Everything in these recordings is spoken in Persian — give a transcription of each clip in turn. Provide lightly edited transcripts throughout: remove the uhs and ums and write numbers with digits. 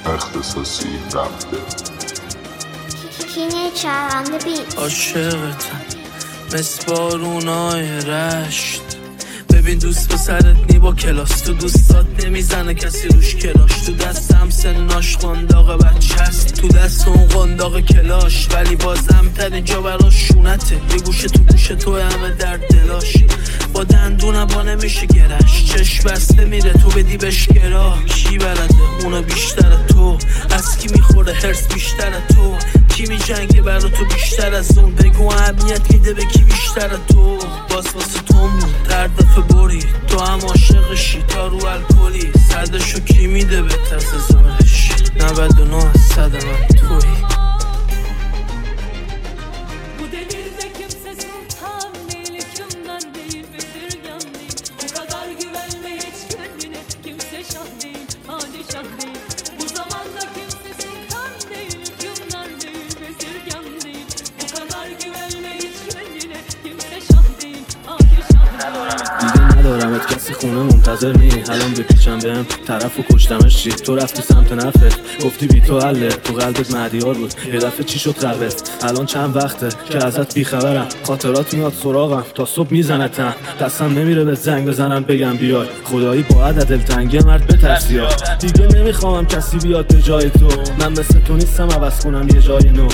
اختصاصی رفته. عاشقتم مثل بارونای رشت. ببین دوست پسرت نی با کلاس، تو دوستات نمیزنه کسی روش کلاش. تو دستم سناش قنداق بچه هست، تو دست اون قنداق کلاش. ولی بازم تر اینجا براش شونته، یه گوشه تو گوشه تو همه در دلاش. با دندونم با نمیشه گرش، چشم بسته میره تو بدی بهش گرا. کی بلده اونو بیشتر تو، از کی میخوره هرس بیشتر تو. کی میجنگه برا تو بیشتر از اون، بگو اهمیت میده به کی بیشتر تو. باز واسه تو مون در دفعه بری، تو هم عاشقشی تا رو الکلی. صدشو کی میده به تسزارش، 99 از 100 من توی. ندارمت کسی خونه منتظر نی، الان بپیچم بهم طرفو کشتمش چی. تو رفتی سمت نفت گفتی بی تو حله، تو قلبت مهدیار بود یه دفعه چی شد قلبت. الان چند وقته که ازت بیخبرم، خاطرات میاد سراغم تا صبح میزنتم. دستم نمیره به زنگ بزنم بگم بیای، خدایی باید دلتنگی مرد بترسی ها. دیگه نمیخوام کسی بیاد به جای تو، من مثل تو نیستم عوض کنم یه جای نو.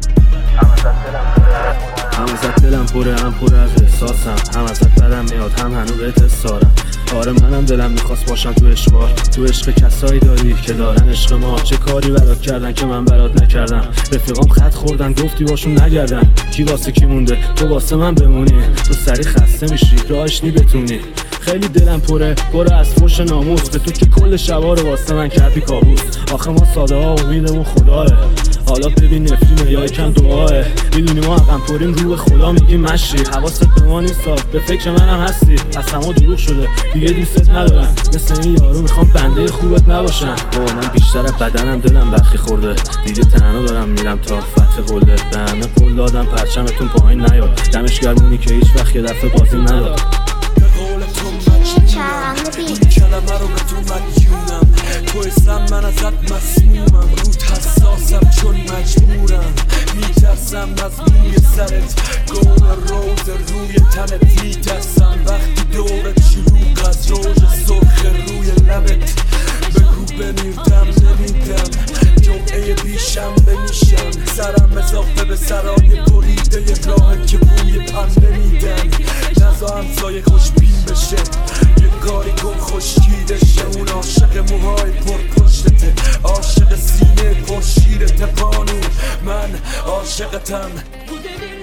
هم ازت دلم پره هم پر از احساسم، هم ازت بدم میاد هم هنو بهت استارم. آره منم دلم میخواست باشم تو عشقار، تو عشق کسایی داری که دارن عشق ما. چه کاری برات کردن که من برات نکردم، رفیقام خط خوردن گفتی باشون نگردم. کی واسه کی مونده تو واسه من بمونی، تو سری خسته میشی راهش نی بتونی. خیلی دلم پره از فوش ناموس، به تو که کل شبا رو واسه من کردی کابوس. آخه ما ساده ها امیدمون خداه، حالا ببین نفرینه یا یکم دعاه. میدونی ما عقم پریم رو به خدا میگیم مشی، حواست به ما نیست به فکر منم هستی. از همه دروغ شده دیگه دوستت ندارم، مثل این یارو میخوام بنده خوبت نباشم. من بیشتر از بدنم دلم برخی خورده، دیگه تنها دارم میرم تا فتح قله. به همه قول دادم پرچمتون پایین نیاد، دمش گرمونی که هیچ وقت یه دفعه بازی نداد. کلمه رو به تو مدیونم، تو اسم من ازت مسمومم. روت حساسم چون مجبورم، میترسم از موی سرت، گل روز روی تنت. میترسم وقتی دورت شلوغ از روژ سرخ روی لبت. بگو بمیردم نمیدم، جمعه بیشنبه میشم. سرم اضافه به سرای بریده یه راه که بوی پنبه میدن. نزا همسایه خوشبین بشه، یه کاری کن خوشگیده شه. اون عاشق موهای پر پشتته، عاشق سینه پر شیرته بانو. من عاشقتم.